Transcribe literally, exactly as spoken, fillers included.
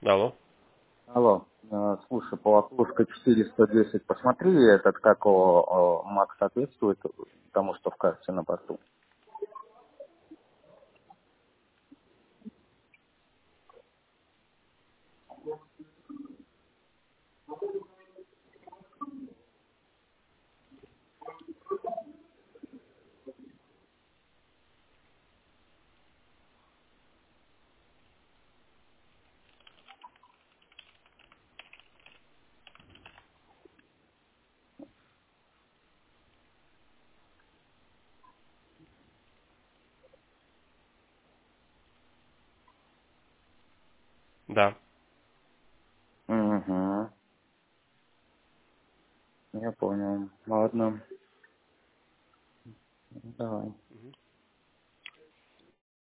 Алло. Алло, э, слушай, по окошко четыреста десять посмотри, этот, как его, э, Макс соответствует тому, что в карте на борту. Да. Угу, я понял. Ладно, давай.